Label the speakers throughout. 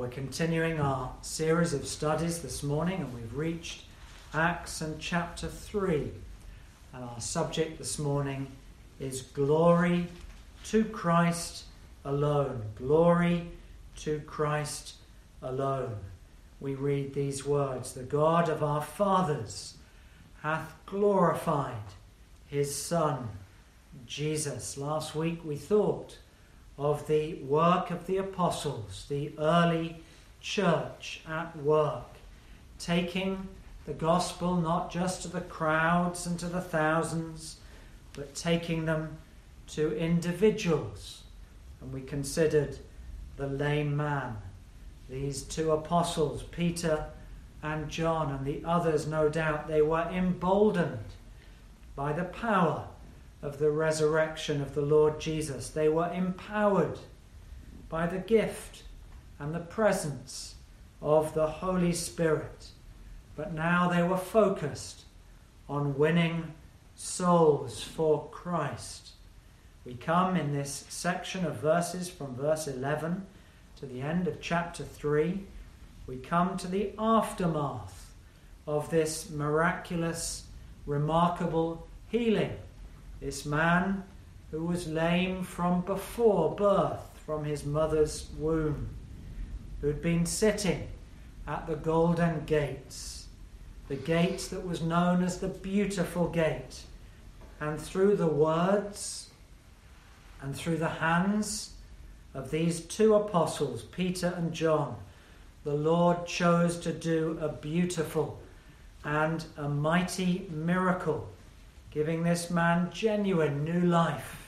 Speaker 1: We're continuing our series of studies this morning, and we've reached Acts and chapter 3. And our subject this morning is glory to Christ alone. Glory to Christ alone. We read these words: "The God of our fathers hath glorified his Son, Jesus." Last week we thought of the work of the apostles, the early church at work, taking the gospel not just to the crowds and to the thousands, but taking them to individuals. And we considered the lame man. These two apostles, Peter and John, and the others, no doubt, they were emboldened by the power of the resurrection of the Lord Jesus. They were empowered by the gift and the presence of the Holy Spirit. But now they were focused on winning souls for Christ. We come in this section of verses from verse 11 to the end of chapter 3. We come to the aftermath of this miraculous, remarkable healing. This man who was lame from before birth, from his mother's womb, who'd been sitting at the golden gates, the gate that was known as the Beautiful Gate. And through the words and through the hands of these two apostles, Peter and John, the Lord chose to do a beautiful and a mighty miracle, giving this man genuine new life.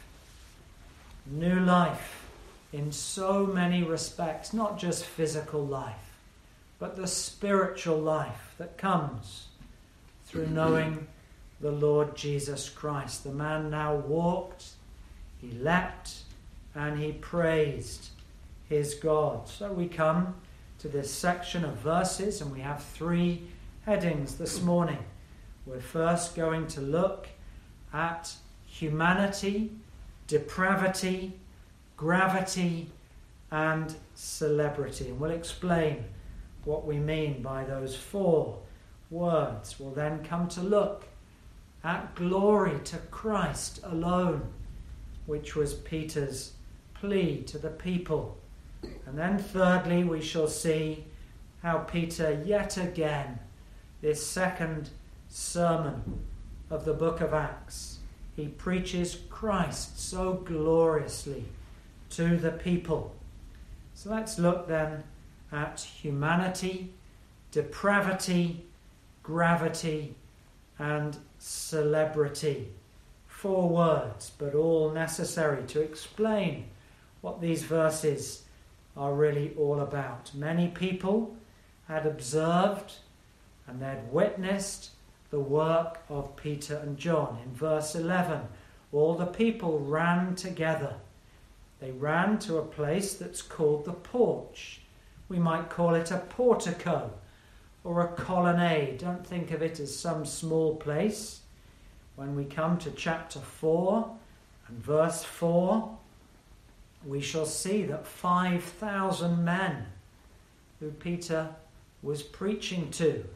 Speaker 1: New life in so many respects, not just physical life, but the spiritual life that comes through knowing the Lord Jesus Christ. The man now walked, he leapt, and he praised his God. So we come to this section of verses, and we have three headings this morning. We're first going to look at humanity, depravity, gravity, and celebrity. And we'll explain what we mean by those four words. We'll then come to look at glory to Christ alone, which was Peter's plea to the people. And then thirdly, we shall see how Peter yet again, this second sermon of the book of Acts, he preaches Christ so gloriously to the people. So let's look then at humanity, depravity, gravity, and celebrity. Four words, but all necessary to explain what these verses are really all about. Many people had observed and they'd witnessed the work of Peter and John. In verse 11, all the people ran together. They ran to a place that's called the porch. We might call it a portico or a colonnade. Don't think of it as some small place. When we come to chapter 4 and verse 4, we shall see that 5,000 men who Peter was preaching to,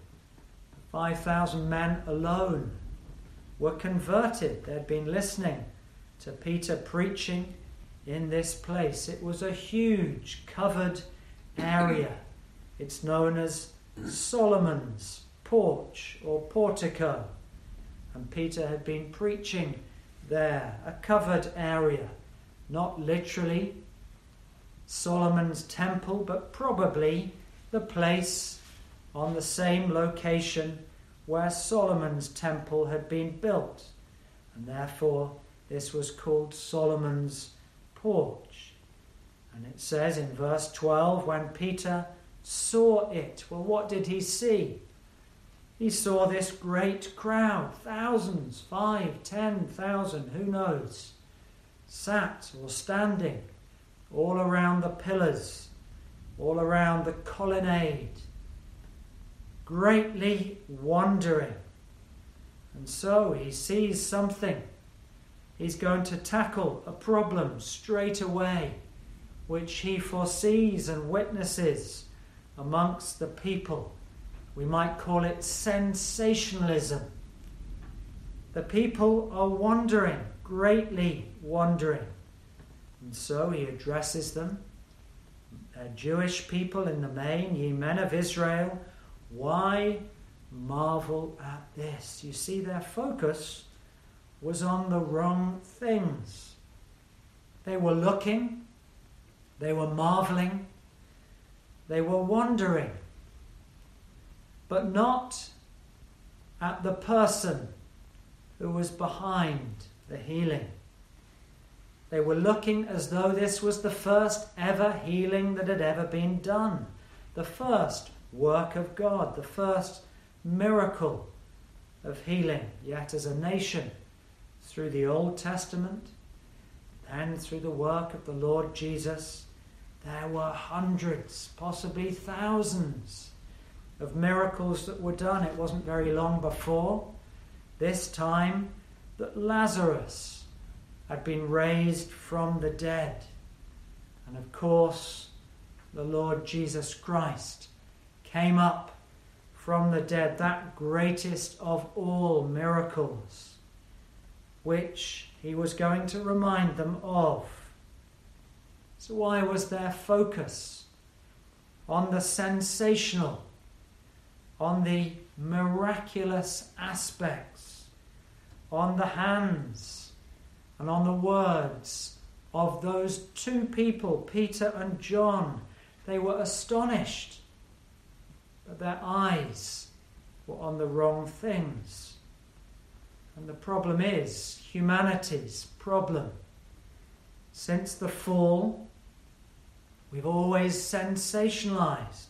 Speaker 1: 5,000 men alone, were converted. They'd been listening to Peter preaching in this place. It was a huge covered area. It's known as Solomon's porch or portico. And Peter had been preaching there, a covered area. Not literally Solomon's temple, but probably the place on the same location where Solomon's temple had been built. And therefore this was called Solomon's porch. And it says in verse 12, when Peter saw it, well, what did he see? He saw this great crowd, thousands, 5,000, 10,000, who knows, sat or standing all around the pillars, all around the colonnade, greatly wondering. And so he sees something. He's going to tackle a problem straight away, which he foresees and witnesses amongst the people. We might call it sensationalism. The people are wondering, greatly wondering. And so he addresses them. Jewish people in the main, ye men of Israel, why marvel at this? You see, their focus was on the wrong things. They were looking, they were marveling, they were wondering, but not at the person who was behind the healing. They were looking as though this was the first ever healing that had ever been done, the first work of God, the first miracle of healing. Yet as a nation, through the Old Testament, then through the work of the Lord Jesus, there were hundreds, possibly thousands of miracles that were done. It wasn't very long before this time that Lazarus had been raised from the dead. And of course, the Lord Jesus Christ came up from the dead, that greatest of all miracles, which he was going to remind them of. So why was their focus on the sensational, on the miraculous aspects, on the hands and on the words of those two people, Peter and John? They were astonished, but their eyes were on the wrong things. And the problem is humanity's problem. Since the fall, we've always sensationalized.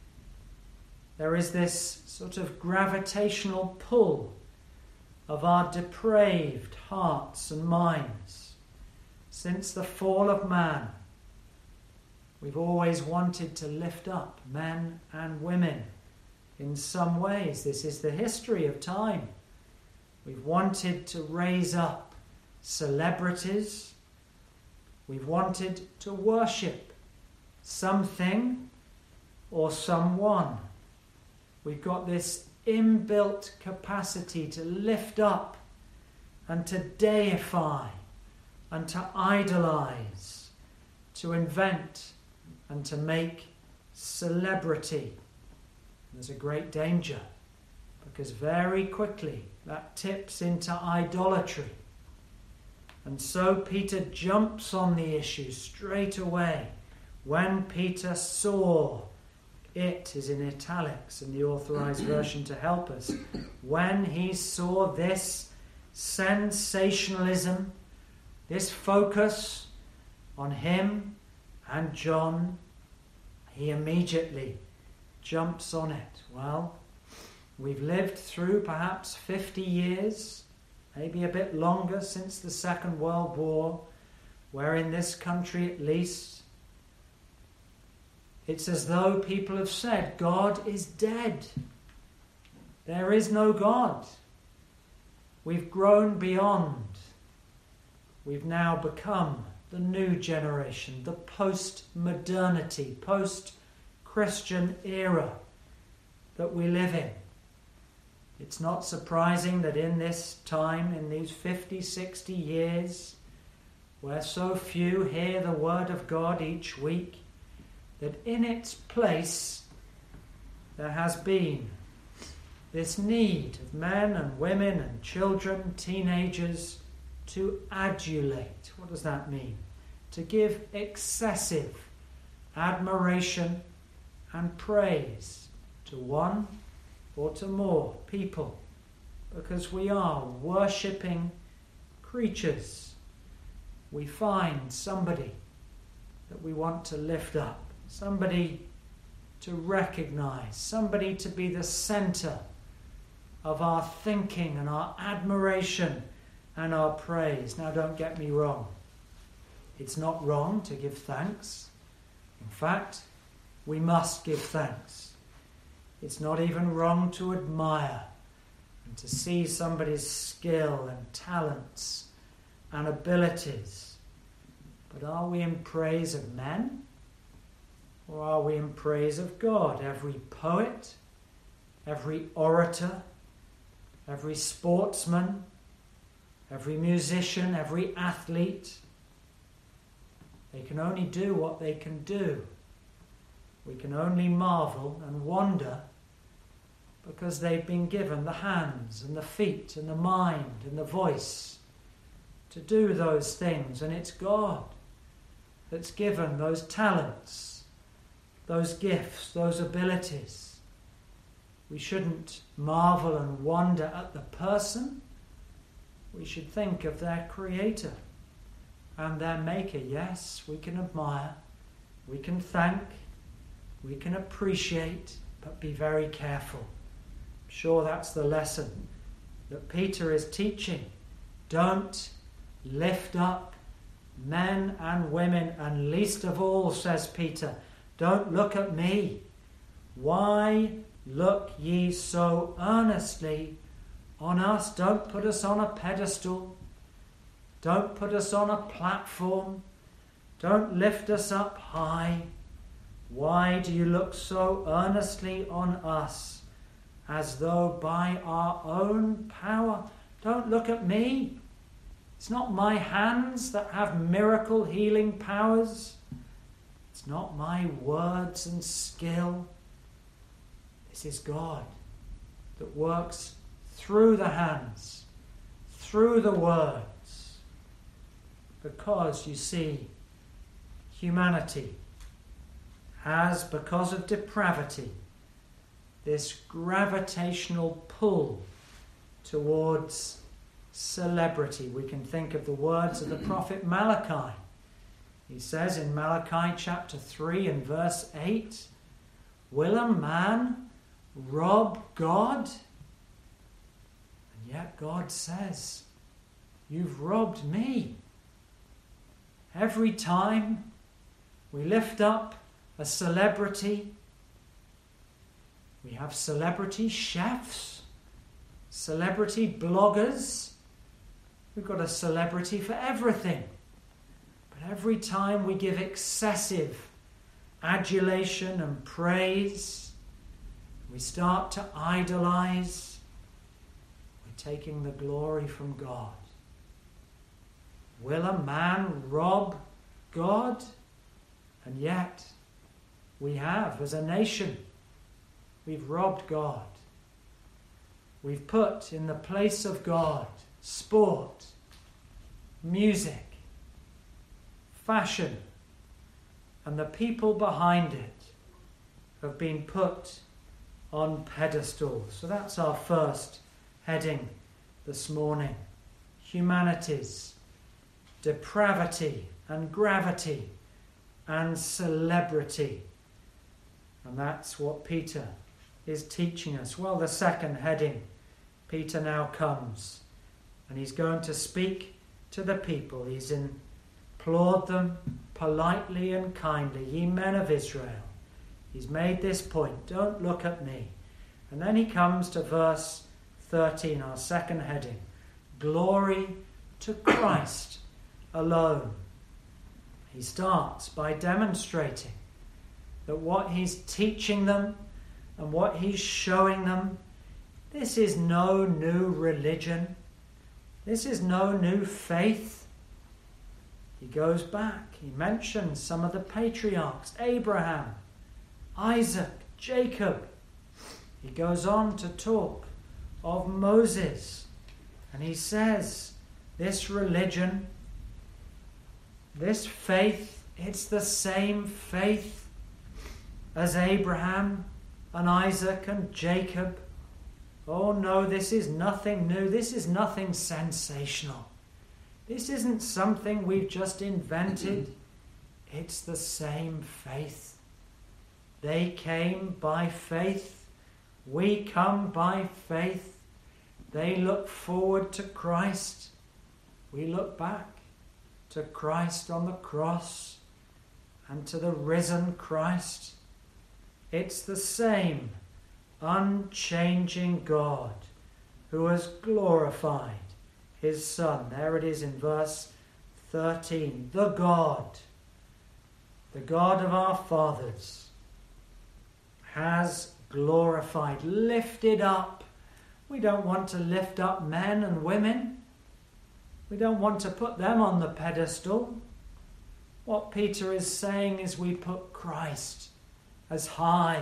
Speaker 1: There is this sort of gravitational pull of our depraved hearts and minds. Since the fall of man, we've always wanted to lift up men and women in some ways. This is the history of time. We've wanted to raise up celebrities. We've wanted to worship something or someone. We've got this inbuilt capacity to lift up and to deify and to idolize, to invent and to make celebrity. There's a great danger, because very quickly that tips into idolatry. And so Peter jumps on the issue straight away. When Peter saw, it is in italics in the Authorized Version to help us, when he saw this sensationalism, this focus on him and John, he immediately jumps on it. Well, we've lived through perhaps 50 years, maybe a bit longer, since the Second World War, where in this country at least, it's as though people have said, God is dead. There is no God. We've grown beyond. We've now become the new generation, the post-modernity, post-Christian era that we live in. It's not surprising that in this time, in these 50, 60 years, where so few hear the word of God each week, that in its place there has been this need of men and women and children, teenagers, to adulate. What does that mean? To give excessive admiration and praise to one or to more people, because we are worshipping creatures. We find somebody that we want to lift up, somebody to recognize, somebody to be the center of our thinking and our admiration and our praise. Now, don't get me wrong. It's not wrong to give thanks. In fact, we must give thanks. It's not even wrong to admire and to see somebody's skill and talents and abilities. But are we in praise of men? Or are we in praise of God. Every poet, every orator, every sportsman, every musician, every athlete, they can only do what they can do. We can only marvel and wonder because they've been given the hands and the feet and the mind and the voice to do those things. And it's God that's given those talents, those gifts, those abilities. We shouldn't marvel and wonder at the person. We should think of their Creator and their Maker. Yes, we can admire, we can thank, we can appreciate, but be very careful. I'm sure that's the lesson that Peter is teaching. Don't lift up men and women, and least of all, says Peter, don't look at me. Why look ye so earnestly on us? Don't put us on a pedestal. Don't put us on a platform. Don't lift us up high. Why do you look so earnestly on us, as though by our own power? Don't look at me. It's not my hands that have miracle healing powers. It's not my words and skill. This is God that works through the hands, through the words. Because, you see, humanity has, because of depravity, this gravitational pull towards celebrity. We can think of the words of the prophet Malachi. He says in Malachi chapter 3 and verse 8, will a man rob God? And yet God says, you've robbed me. Every time we lift up a celebrity, we have celebrity chefs, celebrity bloggers. We've got a celebrity for everything. But every time we give excessive adulation and praise, we start to idolize, we're taking the glory from God. Will a man rob God? And yet, we have, as a nation, we've robbed God. We've put in the place of God sport, music, fashion, and the people behind it have been put on pedestals. So that's our first heading this morning. Humanity's depravity and gravity and celebrity. And that's what Peter is teaching us. Well, the second heading, Peter now comes and he's going to speak to the people. He's implored them politely and kindly, ye men of Israel. He's made this point, don't look at me. And then he comes to verse 13, our second heading, glory to Christ alone. He starts by demonstrating that what he's teaching them and what he's showing them, this is no new religion. This is no new faith. He goes back. He mentions some of the patriarchs, Abraham, Isaac, Jacob. He goes on to talk of Moses. And he says, this religion, this faith, it's the same faith as Abraham and Isaac and Jacob. Oh no, this is nothing new. This is nothing sensational. This isn't something we've just invented. It's the same faith. They came by faith. We come by faith. They look forward to Christ. We look back to Christ on the cross and to the risen Christ. It's the same unchanging God who has glorified his Son. There it is in verse 13. The God of our fathers has glorified, lifted up. We don't want to lift up men and women. We don't want to put them on the pedestal. What Peter is saying is we put Christ as high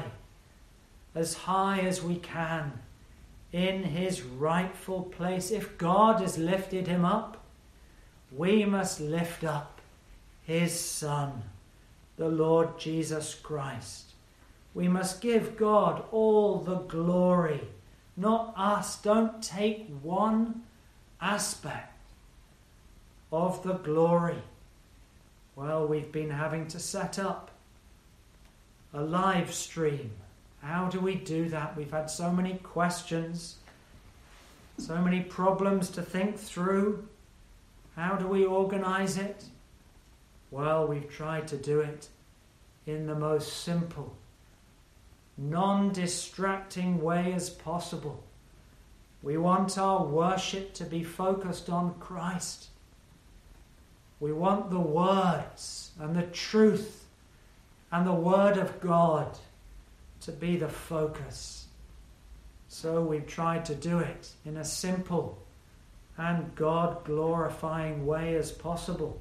Speaker 1: as we can, in his rightful place. If God has lifted him up, we must lift up his Son, the Lord Jesus Christ. We must give God all the glory, not us. Don't take one aspect of the glory. Well, we've been having to set up a live stream. How do we do that? We've had so many questions, so many problems to think through. How do we organize it? Well, we've tried to do it in the most simple, non-distracting way as possible. We want our worship to be focused on Christ. We want the words and the truth and the Word of God to be the focus. So we've tried to do it in a simple and God-glorifying way as possible.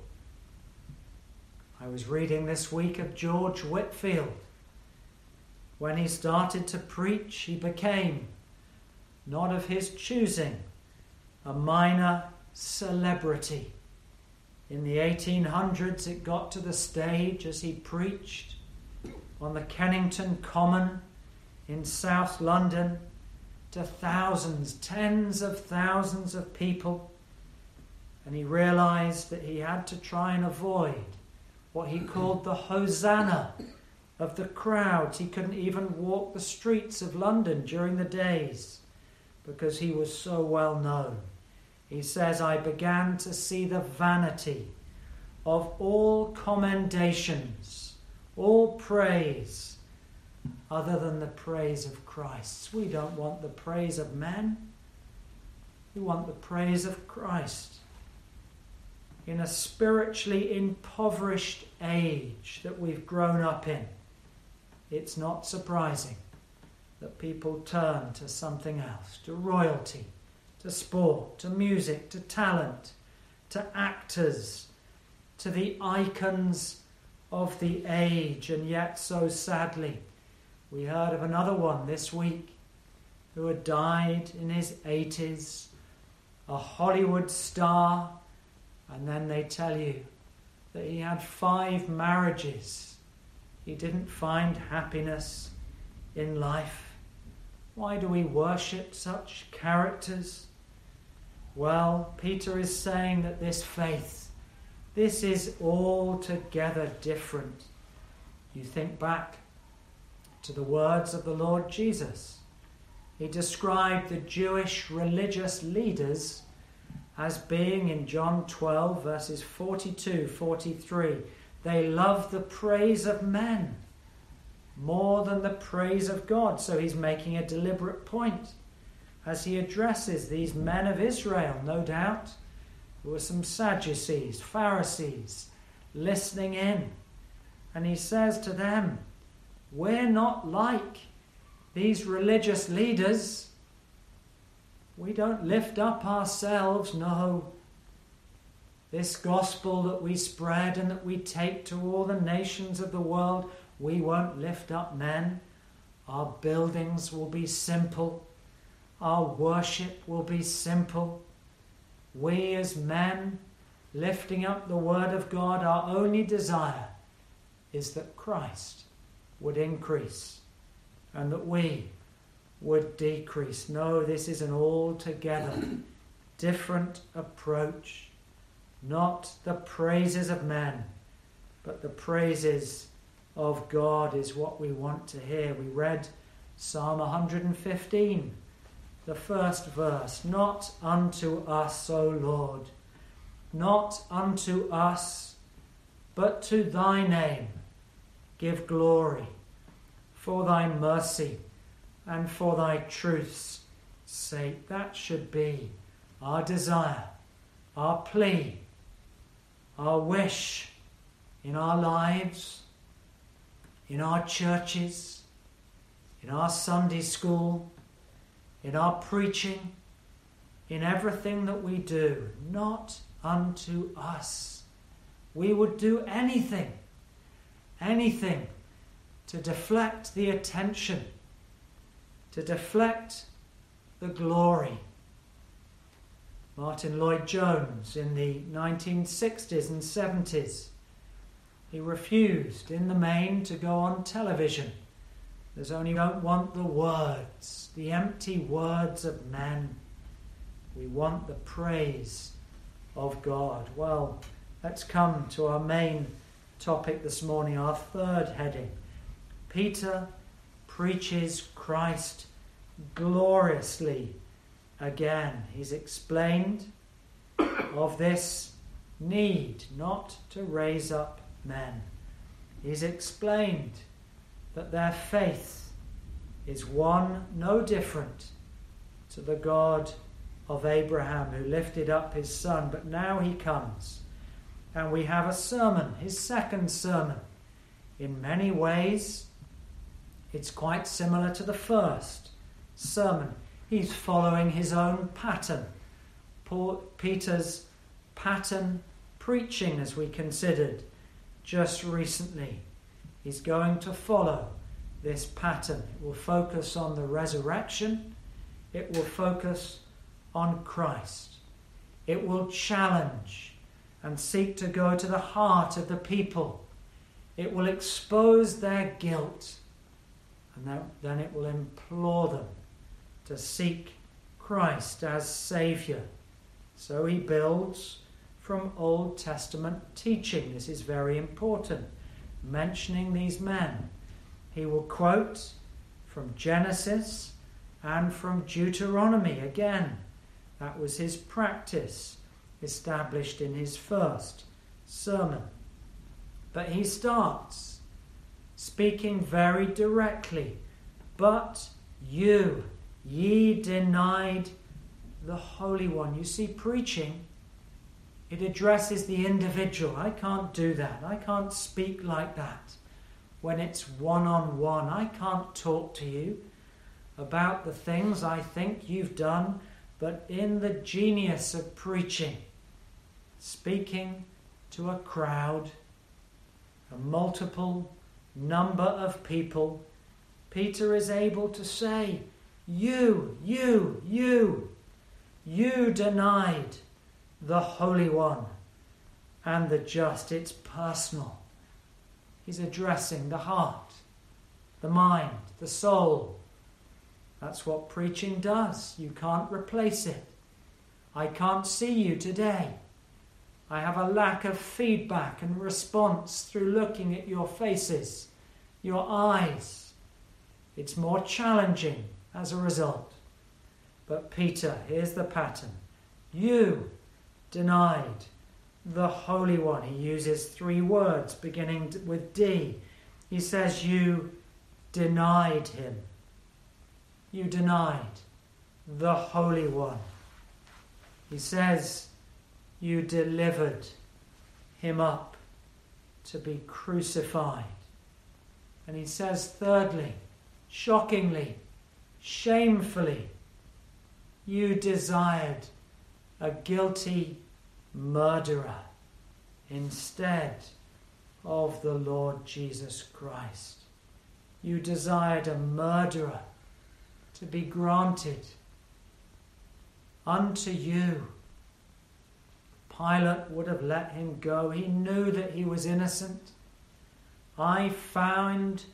Speaker 1: I was reading this week of George Whitefield. When he started to preach, he became, not of his choosing, a minor celebrity. In the 1800s, it got to the stage as he preached on the Kennington Common in South London to thousands, tens of thousands of people. And he realized that he had to try and avoid what he called the hosanna of the crowds. He couldn't even walk the streets of London during the days because he was so well known. He says, I began to see the vanity of all commendations, all praise, other than the praise of Christ. We don't want the praise of men. We want the praise of Christ. In a spiritually impoverished age that we've grown up in, it's not surprising that people turn to something else, to royalty, to sport, to music, to talent, to actors, to the icons of the age. And yet, so sadly, we heard of another one this week who had died in his 80s, a Hollywood star, and then they tell you that he had 5 marriages. He didn't find happiness in life. Why do we worship such characters? Well, Peter is saying that this faith, this is altogether different. You think back to the words of the Lord Jesus. He described the Jewish religious leaders as being, in John 12, verses 42-43, they love the praise of men more than the praise of God. So he's making a deliberate point as he addresses these men of Israel, no doubt. There were some Sadducees, Pharisees, listening in. And he says to them, we're not like these religious leaders. We don't lift up ourselves, no. This gospel that we spread and that we take to all the nations of the world, we won't lift up men. Our buildings will be simple. Our worship will be simple. We as men, lifting up the word of God, our only desire is that Christ would increase and that we would decrease. No, this is an altogether different approach. Not the praises of men, but the praises of God is what we want to hear. We read Psalm 115, the first verse. Not unto us, O Lord, not unto us, but to thy name give glory, for thy mercy and for thy truth's sake. That should be our desire, our plea, our wish in our lives, in our churches, in our Sunday school, in our preaching, in everything that we do, not unto us. We would do anything to deflect the attention, to deflect the glory. Martin Lloyd-Jones in the 1960s and 70s, he refused in the main to go on television. There's only don't want the words, the empty words of men. We want the praise of God. Well, let's come to our main topic this morning, our third heading. Peter preaches Christ gloriously again. He's explained of this need not to raise up men. He's explained that their faith is one no different to the God of Abraham who lifted up his son. But now he comes and we have a sermon, his second sermon. In many ways, it's quite similar to the first sermon. He's following his own pattern. Peter's pattern preaching, as we considered just recently. He's going to follow this pattern. It will focus on the resurrection. It will focus on Christ. It will challenge and seek to go to the heart of the people. It will expose their guilt. And then it will implore them to seek Christ as Saviour. So he builds from Old Testament teaching. This is very important. Mentioning these men. He will quote from Genesis and from Deuteronomy again. That was his practice, established in his first sermon. But he starts speaking very directly. But you, ye denied the Holy One. You see, preaching, it addresses the individual. I can't do that. I can't speak like that. When it's one-on-one, I can't talk to you about the things I think you've done, but in the genius of preaching, speaking to a crowd, a multiple number of people, Peter is able to say, you denied the Holy One and the just. It's personal. He's addressing the heart, the mind, the soul. That's what preaching does. You can't replace it. I can't see you today. I have a lack of feedback and response through looking at your faces, your eyes. It's more challenging as a result. But Peter, here's the pattern. You denied the Holy One. He uses three words beginning with D. He says you denied him. You denied the Holy One. He says you delivered him up to be crucified. And he says thirdly, shockingly, shamefully, you desired a guilty murderer instead of the Lord Jesus Christ. You desired a murderer to be granted unto you. Pilate would have let him go. He knew that he was innocent. I find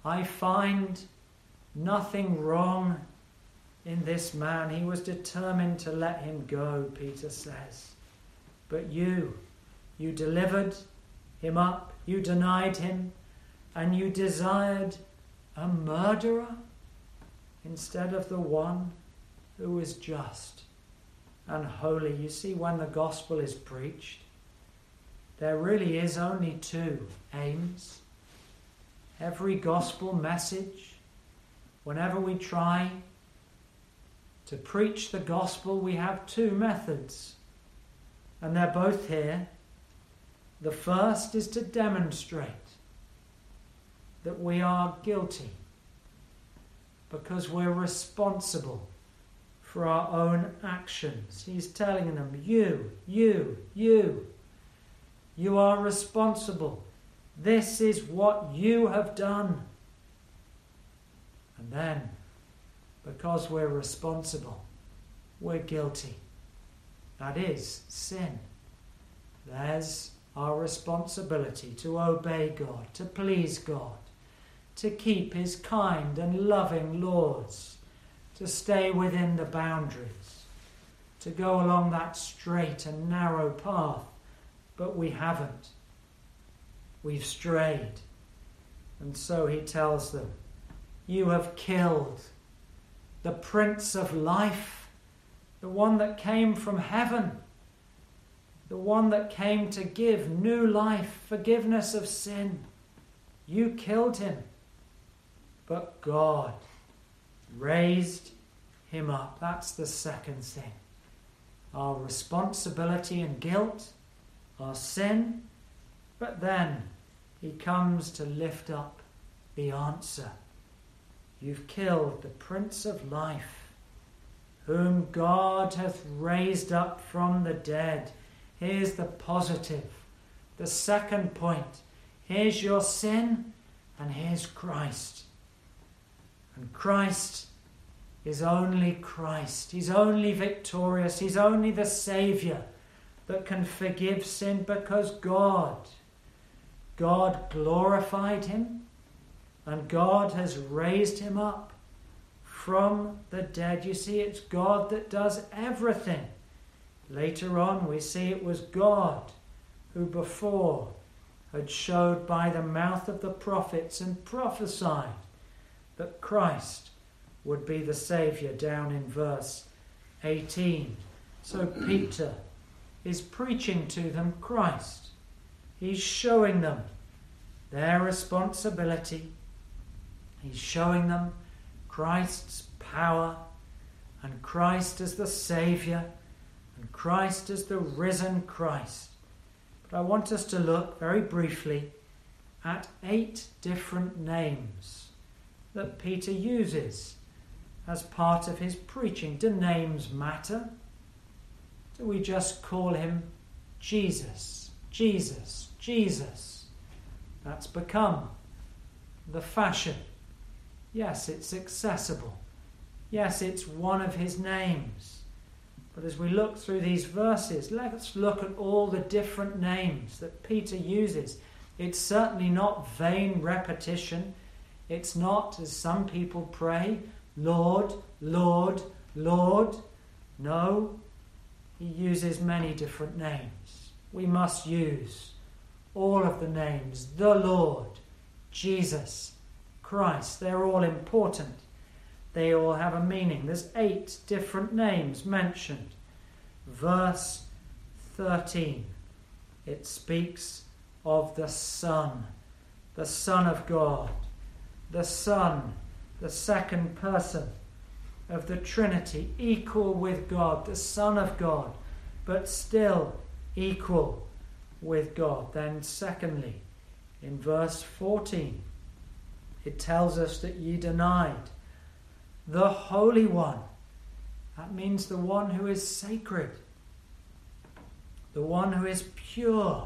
Speaker 1: nothing wrong in this man. He was determined to let him go, Peter says. But you delivered him up, you denied him, and you desired a murderer instead of the one who is just and holy. You see, when the gospel is preached, there really is only two aims. Every gospel message, whenever we try to preach the gospel, we have two methods. And they're both here. The first is to demonstrate that we are guilty, because we're responsible for our own actions. He's telling them, you are responsible. This is what you have done. And then, because we're responsible, we're guilty. That is sin. There's our responsibility to obey God, to please God, to keep his kind and loving laws, to stay within the boundaries, to go along that straight and narrow path. But we haven't. We've strayed. And so he tells them, you have killed the Prince of Life, the one that came from heaven, the one that came to give new life, forgiveness of sin. You killed him. But God raised him up. That's the second thing. Our responsibility and guilt, our sin, but then he comes to lift up the answer. You've killed the Prince of Life, whom God hath raised up from the dead. Here's the positive. The second point. Here's your sin, and here's Christ. And Christ is only Christ. He's only victorious. He's only the Saviour that can forgive sin, because God glorified him, and God has raised him up from the dead. You see, it's God that does everything. Later on, we see it was God who before had showed by the mouth of the prophets and prophesied that Christ would be the Saviour, down in verse 18. So Peter is preaching to them Christ. He's showing them their responsibility. He's showing them Christ's power, and Christ as the Saviour, and Christ as the risen Christ. But I want us to look very briefly at 8 different names that Peter uses as part of his preaching. Do names matter? Do we just call him Jesus, Jesus, Jesus? That's become the fashion. Yes, it's accessible. Yes, it's one of his names. But as we look through these verses, let's look at all the different names that Peter uses. It's certainly not vain repetition. It's not, as some people pray, Lord, Lord, Lord. No, he uses many different names. We must use all of the names. The Lord, Jesus, Christ. They're all important. They all have a meaning. There's 8 different names mentioned. Verse 13. It speaks of the Son of God. The Son, the second person of the Trinity, equal with God, the Son of God, but still equal with God. Then secondly, in verse 14, it tells us that ye denied the Holy One. That means the one who is sacred, the one who is pure,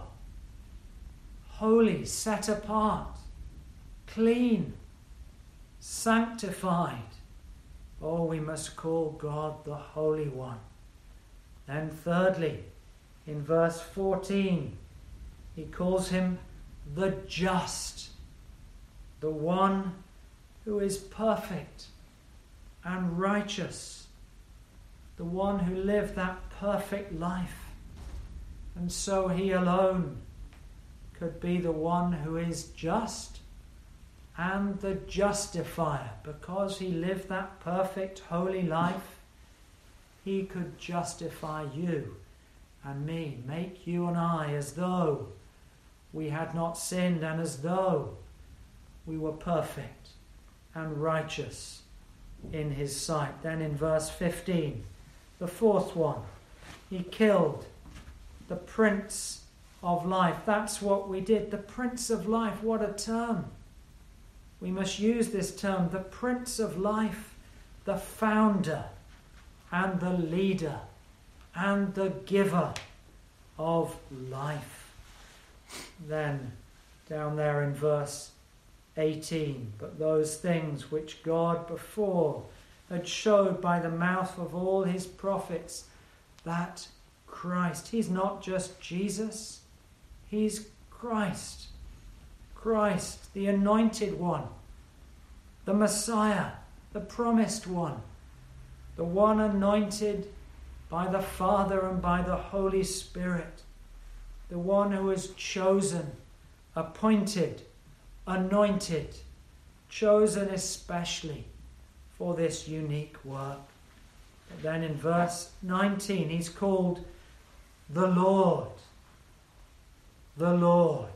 Speaker 1: holy, set apart, clean, sanctified. Oh, we must call God the Holy One. Then thirdly, in verse 14, he calls him the Just, the one who is perfect and righteous, the one who lived that perfect life. And so he alone could be the one who is just and the justifier. Because he lived that perfect, holy life, he could justify you and me, make you and I as though we had not sinned and as though we were perfect and righteous in his sight. Then in verse 15, the fourth one, he killed the Prince of Life. That's what we did. The Prince of Life, what a term. We must use this term, the Prince of Life, the founder and the leader and the giver of life. Then, down there in verse 18, but those things which God before had showed by the mouth of all his prophets, that Christ, he's not just Jesus, he's Christ. Christ, the anointed one, the Messiah, the promised one, the one anointed by the Father and by the Holy Spirit, the one who is chosen, appointed, anointed, chosen especially for this unique work. But then in verse 19, he's called the Lord, the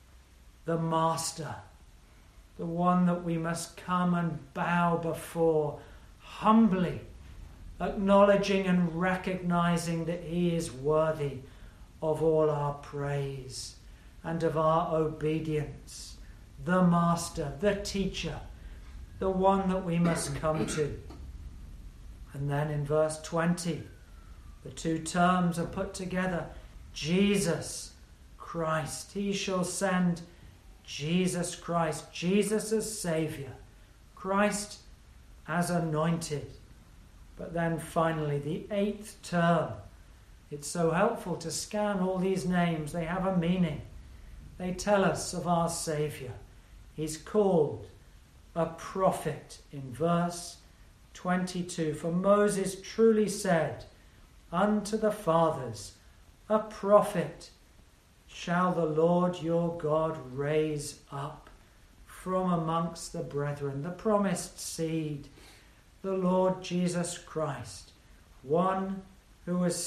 Speaker 1: Master, the one that we must come and bow before humbly, acknowledging and recognizing that he is worthy of all our praise and of our obedience. The Master, the Teacher, the one that we must come to. And then in verse 20, the two terms are put together. Jesus Christ. He shall send Jesus Christ. Jesus as Saviour. Christ as anointed. But then finally, the eighth term. It's so helpful to scan all these names. They have a meaning. They tell us of our Saviour. He's called a prophet in verse 22. For Moses truly said unto the fathers, a prophet shall the Lord your God raise up from amongst the brethren, the promised seed, the Lord Jesus Christ, one who was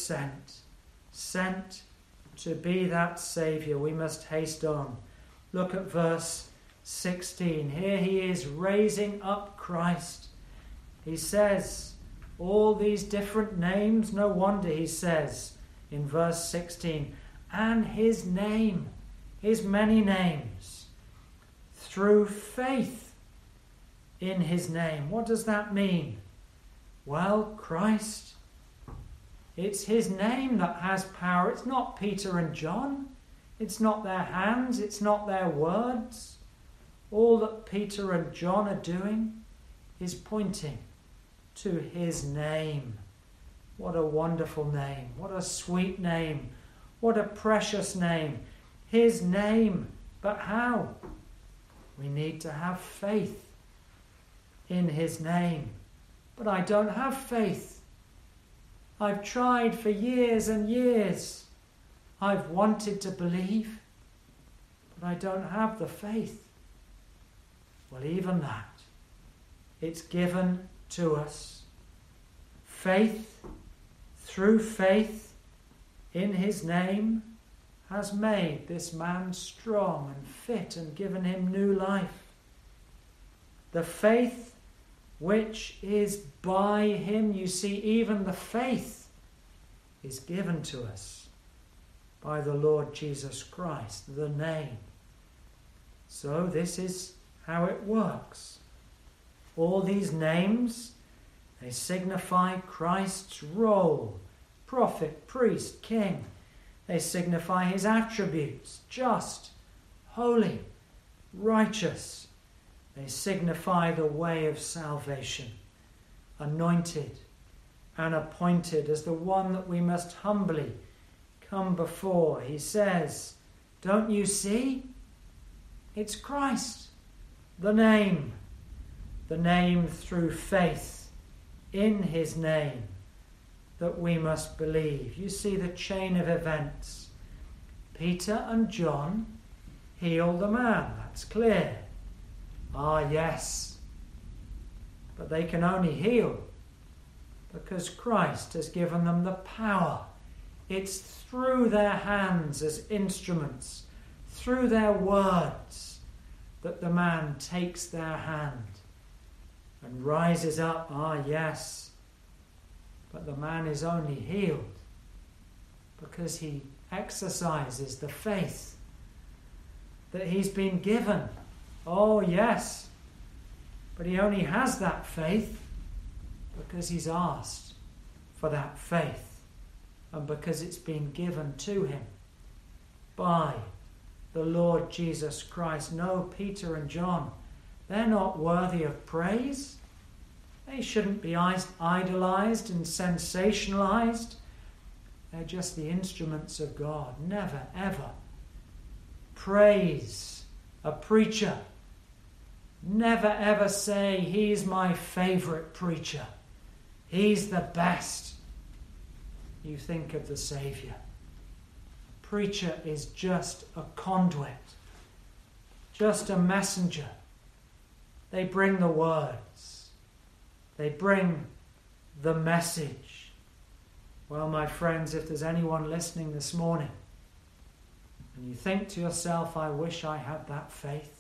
Speaker 1: sent to be that Saviour. We must haste on. Look at verse 16. Here he is raising up Christ. He says all these different names. No wonder he says in verse 16, and his name, his many names, through faith in his name. What does that mean? Well, Christ, it's his name that has power. It's not Peter and John. It's not their hands. It's not their words. All that Peter and John are doing is pointing to his name. What a wonderful name. What a sweet name. What a precious name. His name. But how? We need to have faith in his name. But I don't have faith. I've tried for years and years. I've wanted to believe, but I don't have the faith. Well, even that, it's given to us. Faith, through faith in his name, has made this man strong and fit and given him new life. The faith which is by him, you see, even the faith is given to us by the Lord Jesus Christ, the name. So this is how it works. All these names, they signify Christ's role: prophet, priest, king. They signify his attributes: just, holy, righteous. They signify the way of salvation, anointed and appointed as the one that we must humbly come before. He says, don't you see? It's Christ, the name through faith in his name that we must believe. You see the chain of events. Peter and John heal the man, that's clear. Ah, yes. But they can only heal because Christ has given them the power. It's through their hands as instruments, through their words, that the man takes their hand and rises up. Ah, yes. But the man is only healed because he exercises the faith that he's been given. Oh, yes, But he only has that faith because he's asked for that faith and because it's been given to him by the Lord Jesus Christ. No, Peter and John, they're not worthy of praise. They shouldn't be idolized and sensationalized. They're just the instruments of God. Never, ever praise a preacher. Never, ever say, he's my favorite preacher. He's the best. You think of the Saviour. A preacher is just a conduit, just a messenger. They bring the words. They bring the message. Well, my friends, if there's anyone listening this morning and you think to yourself, I wish I had that faith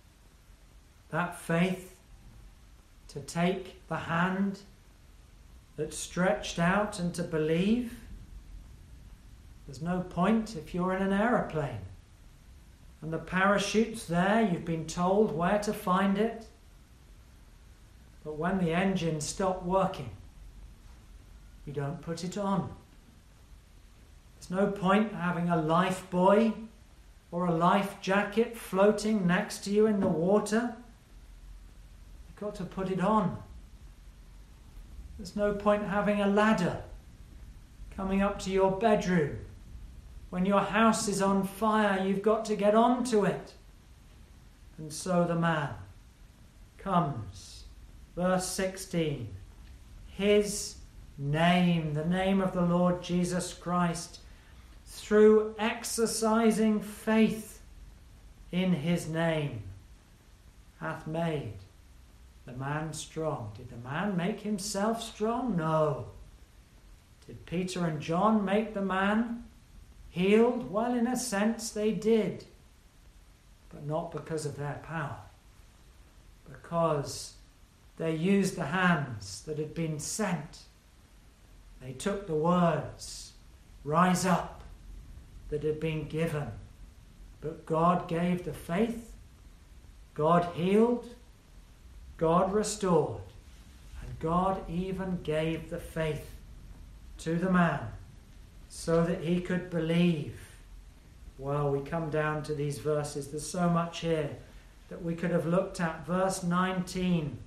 Speaker 1: to take the hand that's stretched out and to believe, there's no point if you're in an aeroplane and the parachute's there, you've been told where to find it, but when the engine stopped working, you don't put it on. There's no point having a life buoy or a life jacket floating next to you in the water. You've got to put it on. There's no point having a ladder coming up to your bedroom. When your house is on fire, you've got to get onto it. And so the man comes. Verse 16. His name, the name of the Lord Jesus Christ, through exercising faith in his name, hath made the man strong. Did the man make himself strong? No. Did Peter and John make the man healed? Well, in a sense they did, but not because of their power, because they used the hands that had been sent. They took the words, rise up, that had been given. But God gave the faith, God healed, God restored, and God even gave the faith to the man so that he could believe. Well, we come down to these verses. There's so much here that we could have looked at. Verse 19.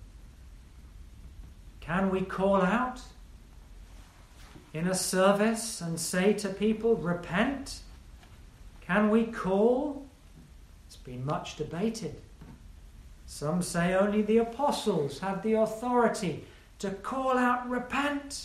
Speaker 1: Can we call out in a service and say to people, repent? Can we call? It's been much debated. Some say only the apostles have the authority to call out, repent.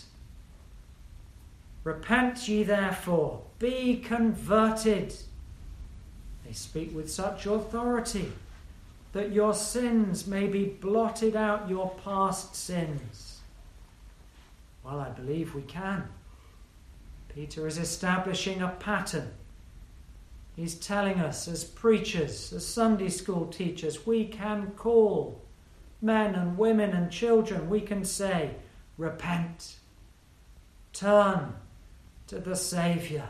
Speaker 1: Repent ye therefore, be converted. They speak with such authority that your sins may be blotted out, your past sins. Well, I believe we can. Peter is establishing a pattern. He's telling us as preachers, as Sunday school teachers, we can call men and women and children. We can say, repent. Turn to the Saviour.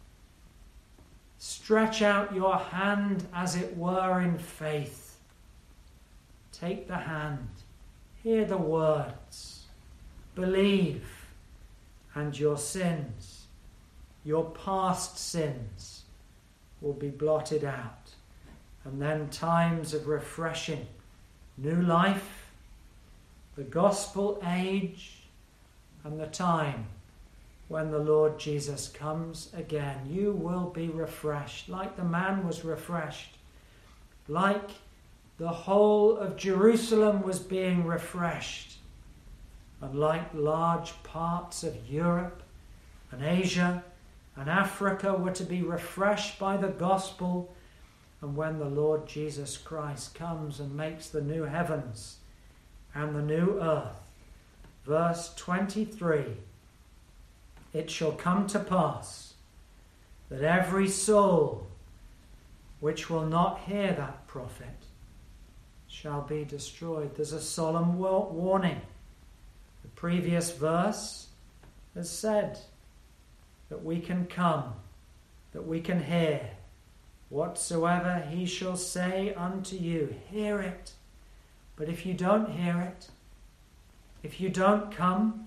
Speaker 1: Stretch out your hand, as it were, in faith. Take the hand. Hear the words. Believe. And your sins, your past sins, will be blotted out. And then times of refreshing, new life, the gospel age, and the time when the Lord Jesus comes again. You will be refreshed, like the man was refreshed, like the whole of Jerusalem was being refreshed, and like large parts of Europe and Asia and Africa were to be refreshed by the gospel. And when the Lord Jesus Christ comes and makes the new heavens and the new earth, verse 23, it shall come to pass that every soul which will not hear that prophet shall be destroyed. There's a solemn warning. The previous verse has said that we can come, that we can hear. Whatsoever he shall say unto you, hear it. But if you don't hear it, if you don't come,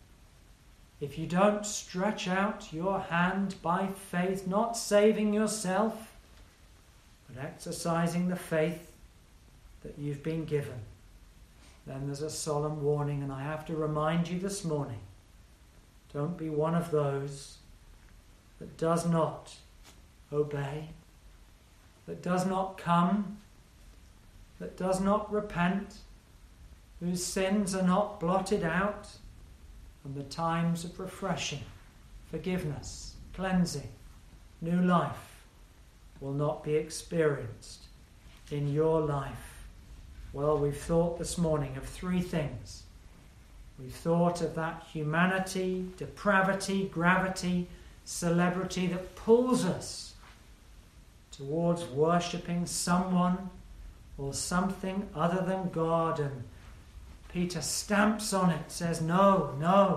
Speaker 1: if you don't stretch out your hand by faith, not saving yourself, but exercising the faith that you've been given, then there's a solemn warning, and I have to remind you this morning, don't be one of those that does not obey, that does not come, that does not repent, whose sins are not blotted out, and the times of refreshing, forgiveness, cleansing, new life will not be experienced in your life. Well, we've thought this morning of three things. We've thought of that humanity, depravity, gravity, celebrity that pulls us towards worshipping someone or something other than God, and Peter stamps on it, says, no,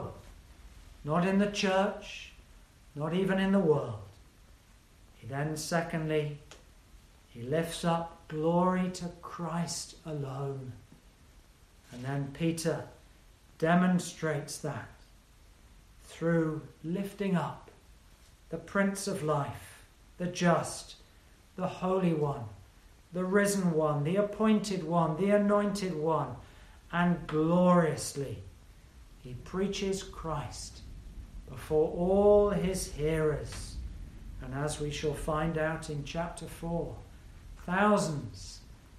Speaker 1: not in the church, not even in the world. He then, secondly, he lifts up glory to Christ alone. And then Peter demonstrates that through lifting up the Prince of Life, the just, the Holy One, the risen one, the appointed one, the anointed one, and gloriously he preaches Christ before all his hearers. And as we shall find out in chapter 4, thousands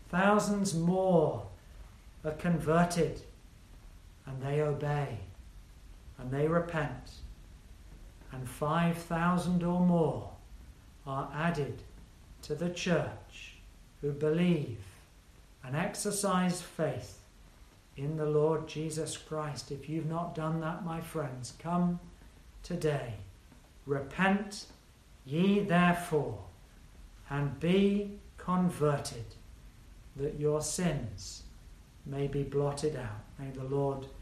Speaker 1: more are converted, and they obey, and they repent, and 5,000 or more are added to the church who believe and exercise faith in the Lord Jesus Christ. If you've not done that, my friends, come today. Repent ye therefore, and be converted, that your sins may be blotted out. May the Lord